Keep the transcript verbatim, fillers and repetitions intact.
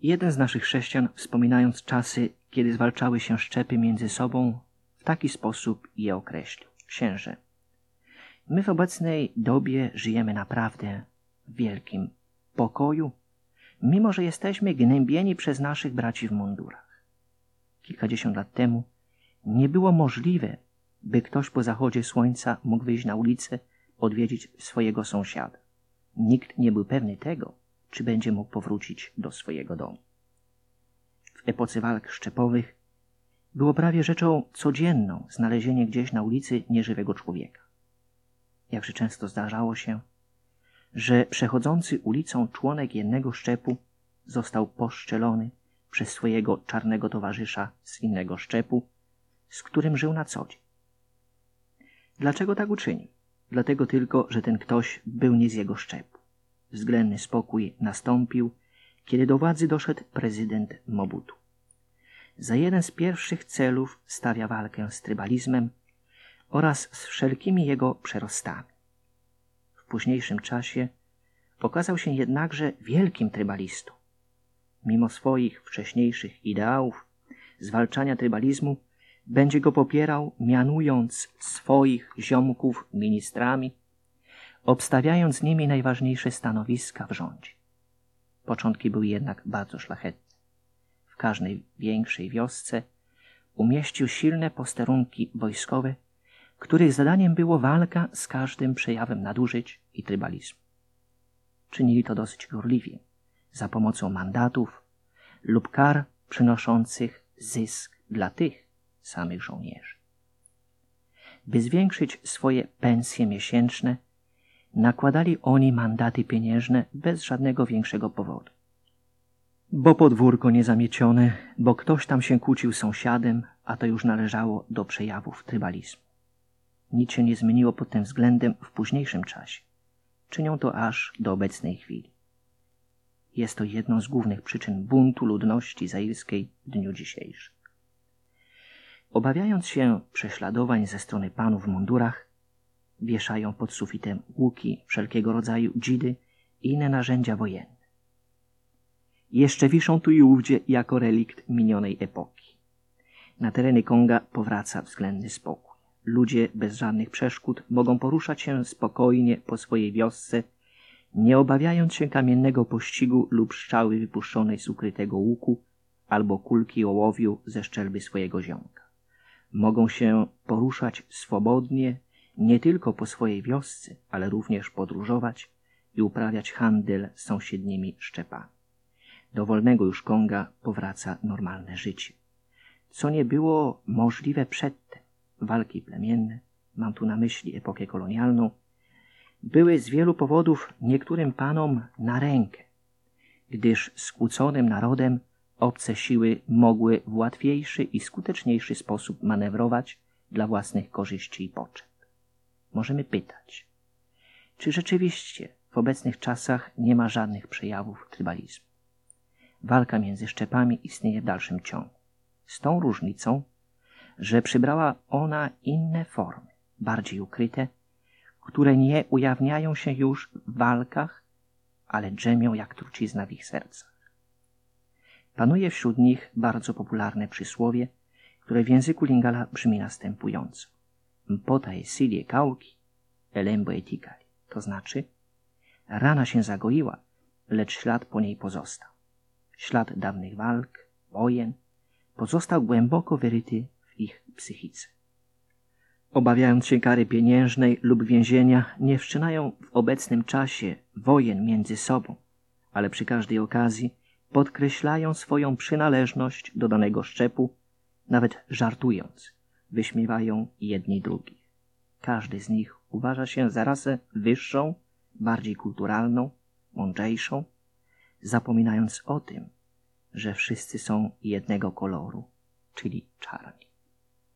Jeden z naszych chrześcijan, wspominając czasy, kiedy zwalczały się szczepy między sobą, w taki sposób je określił. Księże, my w obecnej dobie żyjemy naprawdę w wielkim pokoju, mimo że jesteśmy gnębieni przez naszych braci w mundurach. Kilkadziesiąt lat temu nie było możliwe, by ktoś po zachodzie słońca mógł wyjść na ulicę, odwiedzić swojego sąsiada. Nikt nie był pewny tego, czy będzie mógł powrócić do swojego domu. W epoce walk szczepowych było prawie rzeczą codzienną znalezienie gdzieś na ulicy nieżywego człowieka. Jakże często zdarzało się, że przechodzący ulicą członek jednego szczepu został poszczelony przez swojego czarnego towarzysza z innego szczepu, z którym żył na co dzień. Dlaczego tak uczynił? Dlatego tylko, że ten ktoś był nie z jego szczepu. Względny spokój nastąpił, kiedy do władzy doszedł prezydent Mobutu. Za jeden z pierwszych celów stawia walkę z trybalizmem oraz z wszelkimi jego przerostami. W późniejszym czasie okazał się jednakże wielkim trybalistą. Mimo swoich wcześniejszych ideałów zwalczania trybalizmu będzie go popierał, mianując swoich ziomków ministrami, obstawiając nimi najważniejsze stanowiska w rządzie. Początki były jednak bardzo szlachetne. W każdej większej wiosce umieścił silne posterunki wojskowe, których zadaniem było walka z każdym przejawem nadużyć i trybalizmu. Czynili to dosyć gorliwie, za pomocą mandatów lub kar przynoszących zysk dla tych samych żołnierzy. By zwiększyć swoje pensje miesięczne, nakładali oni mandaty pieniężne bez żadnego większego powodu. Bo podwórko niezamiecione, bo ktoś tam się kłócił z sąsiadem, a to już należało do przejawów trybalizmu. Nic się nie zmieniło pod tym względem w późniejszym czasie. Czynią to aż do obecnej chwili. Jest to jedną z głównych przyczyn buntu ludności zairskiej w dniu dzisiejszym. Obawiając się prześladowań ze strony panów w mundurach, wieszają pod sufitem łuki, wszelkiego rodzaju dzidy i inne narzędzia wojenne. Jeszcze wiszą tu i ówdzie jako relikt minionej epoki. Na tereny Konga powraca względny spokój. Ludzie bez żadnych przeszkód mogą poruszać się spokojnie po swojej wiosce, nie obawiając się kamiennego pościgu lub strzały wypuszczonej z ukrytego łuku albo kulki ołowiu ze szczelby swojego ziomka. Mogą się poruszać swobodnie nie tylko po swojej wiosce, ale również podróżować i uprawiać handel z sąsiednimi szczepami. Do wolnego już Konga powraca normalne życie, co nie było możliwe przedtem. Walki plemienne, mam tu na myśli epokę kolonialną, były z wielu powodów niektórym panom na rękę, gdyż skłóconym narodem obce siły mogły w łatwiejszy i skuteczniejszy sposób manewrować dla własnych korzyści i potrzeb. Możemy pytać, czy rzeczywiście w obecnych czasach nie ma żadnych przejawów trybalizmu. Walka między szczepami istnieje w dalszym ciągu, z tą różnicą, że przybrała ona inne formy, bardziej ukryte, które nie ujawniają się już w walkach, ale drzemią jak trucizna w ich sercach. Panuje wśród nich bardzo popularne przysłowie, które w języku Lingala brzmi następująco. Mpota e silie kauki, elembo etikali. To znaczy, rana się zagoiła, lecz ślad po niej pozostał. Ślad dawnych walk, wojen, pozostał głęboko wyryty w ich psychice. Obawiając się kary pieniężnej lub więzienia, nie wszczynają w obecnym czasie wojen między sobą, ale przy każdej okazji podkreślają swoją przynależność do danego szczepu, nawet żartując, wyśmiewają jedni drugich. Każdy z nich uważa się za rasę wyższą, bardziej kulturalną, mądrzejszą, zapominając o tym, że wszyscy są jednego koloru, czyli czarni.